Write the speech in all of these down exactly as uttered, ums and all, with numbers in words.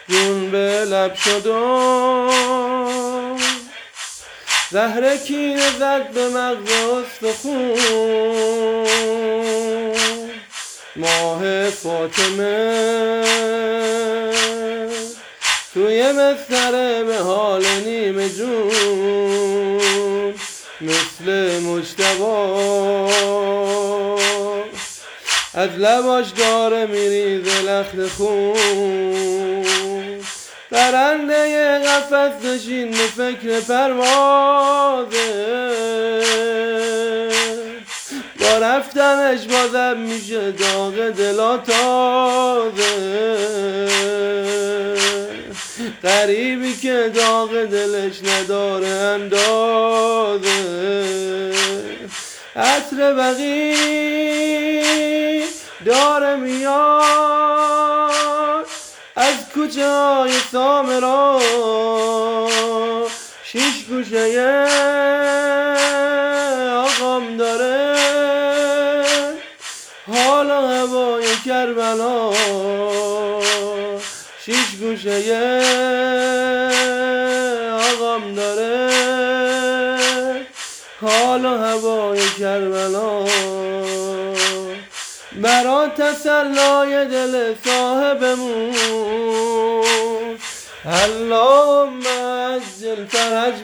جون به لب شد و زهر کینه زد به مغز استخون. ماه فاطمه توی مستره به حال نیمه جون، مثل مجتبی از لباش داره میریزه لخت خون. پرنده قفس نشین به فکر پروازه، با رفتنش بازم میشه داغ دلا تازه. غریبی که داغ دلش نداره اندازه. عطر بقی داره میاد از کوچه های سامرا، شیش گوشه آقام داره حالا هوای کربلا. شیش گوشه آقام داره حالا هوای کربلا. برا تسلای دل صاحبمون اللهم عجل فرج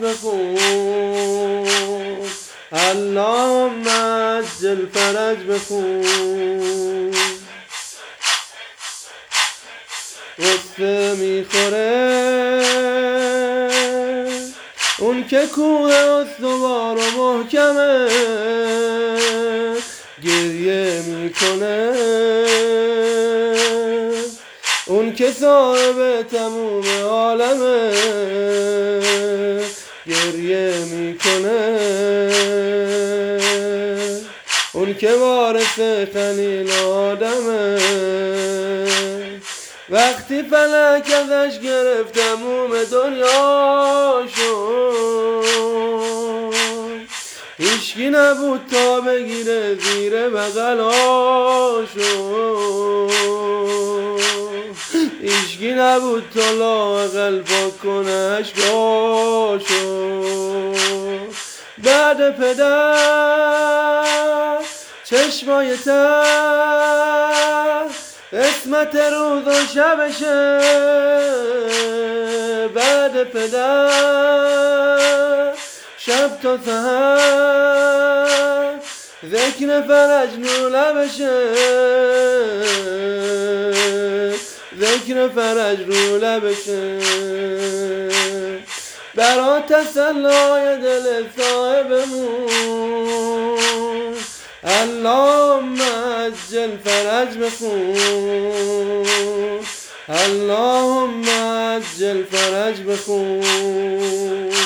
بخون. اللهم عجل فرج بخون. غصه میخوره اون که کوه استوار و محکمه، گریه میکنه اون که صاحب تموم عالمه، گریه میکنه اون که وارث خلیل آدمه. وقتی فلک ازش گرفت تموم دنیاشو، هیچکی نبود تا بگیره زیر بغلاشو. هیچکی نبود تا لااقل پاک کنه اشکاشو. بعد پدر چشمای تر قسمت روز و شبشه. بعد پدر شب تا سحر ذکر فرج نور لبشه. ذکر فرج رو لبشه. برا تسلای دل صاحبمون اللهم عجل فرج بخون. اللهم عجل فرج بخون.